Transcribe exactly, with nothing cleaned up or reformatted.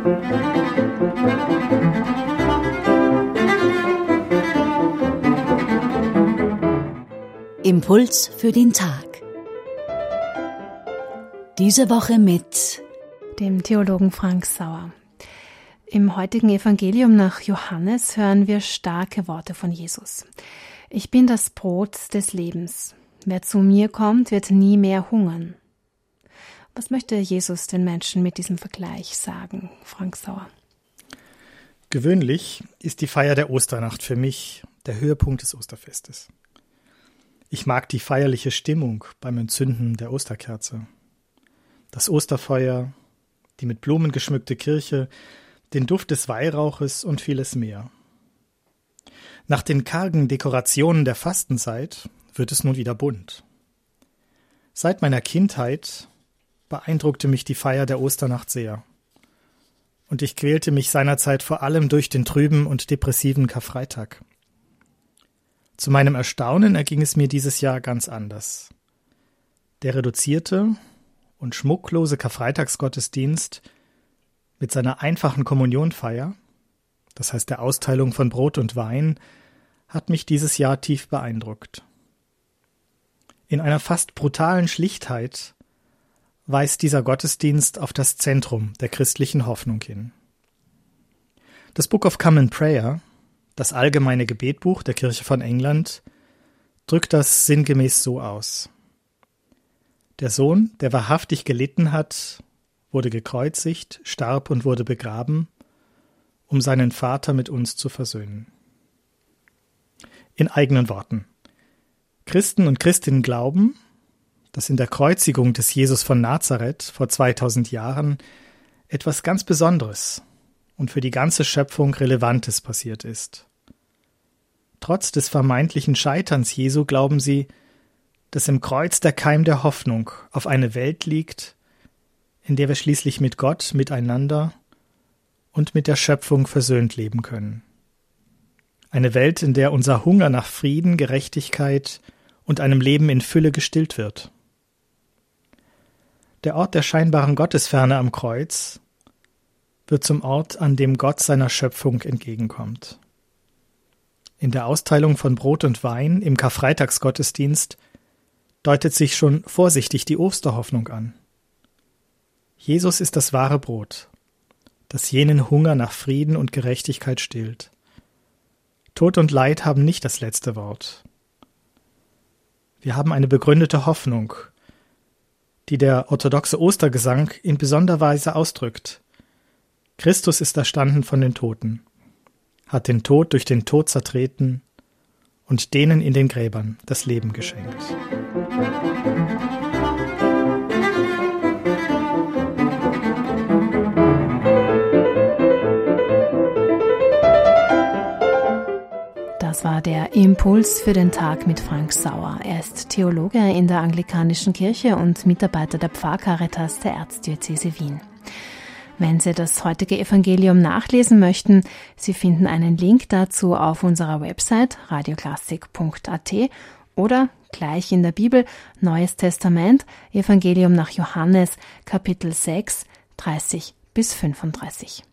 Impuls für den Tag. Diese Woche mit dem Theologen Frank Sauer. Im heutigen Evangelium nach Johannes hören wir starke Worte von Jesus. Ich bin das Brot des Lebens. Wer zu mir kommt, wird nie mehr hungern. Was möchte Jesus den Menschen mit diesem Vergleich sagen, Frank Sauer? Gewöhnlich ist die Feier der Osternacht für mich der Höhepunkt des Osterfestes. Ich mag die feierliche Stimmung beim Entzünden der Osterkerze. Das Osterfeuer, die mit Blumen geschmückte Kirche, den Duft des Weihrauches und vieles mehr. Nach den kargen Dekorationen der Fastenzeit wird es nun wieder bunt. Seit meiner Kindheit beeindruckte mich die Feier der Osternacht sehr. Und ich quälte mich seinerzeit vor allem durch den trüben und depressiven Karfreitag. Zu meinem Erstaunen erging es mir dieses Jahr ganz anders. Der reduzierte und schmucklose Karfreitagsgottesdienst mit seiner einfachen Kommunionfeier, das heißt der Austeilung von Brot und Wein, hat mich dieses Jahr tief beeindruckt. In einer fast brutalen Schlichtheit weist dieser Gottesdienst auf das Zentrum der christlichen Hoffnung hin. Das Book of Common Prayer, das allgemeine Gebetbuch der Kirche von England, drückt das sinngemäß so aus. Der Sohn, der wahrhaftig gelitten hat, wurde gekreuzigt, starb und wurde begraben, um seinen Vater mit uns zu versöhnen. In eigenen Worten. Christen und Christinnen glauben, dass in der Kreuzigung des Jesus von Nazareth vor zweitausend Jahren etwas ganz Besonderes und für die ganze Schöpfung Relevantes passiert ist. Trotz des vermeintlichen Scheiterns Jesu glauben sie, dass im Kreuz der Keim der Hoffnung auf eine Welt liegt, in der wir schließlich mit Gott, miteinander und mit der Schöpfung versöhnt leben können. Eine Welt, in der unser Hunger nach Frieden, Gerechtigkeit und einem Leben in Fülle gestillt wird. Der Ort der scheinbaren Gottesferne am Kreuz wird zum Ort, an dem Gott seiner Schöpfung entgegenkommt. In der Austeilung von Brot und Wein im Karfreitagsgottesdienst deutet sich schon vorsichtig die Osterhoffnung an. Jesus ist das wahre Brot, das jenen Hunger nach Frieden und Gerechtigkeit stillt. Tod und Leid haben nicht das letzte Wort. Wir haben eine begründete Hoffnung, die der orthodoxe Ostergesang in besonderer Weise ausdrückt. Christus ist erstanden von den Toten, hat den Tod durch den Tod zertreten und denen in den Gräbern das Leben geschenkt. Das war der Impuls für den Tag mit Frank Sauer. Er ist Theologe in der Anglikanischen Kirche und Mitarbeiter der Pfarrcaritas der Erzdiözese Wien. Wenn Sie das heutige Evangelium nachlesen möchten, Sie finden einen Link dazu auf unserer Website radioklassik punkt a t oder gleich in der Bibel Neues Testament, Evangelium nach Johannes, Kapitel sechs, dreißig bis fünfunddreißig.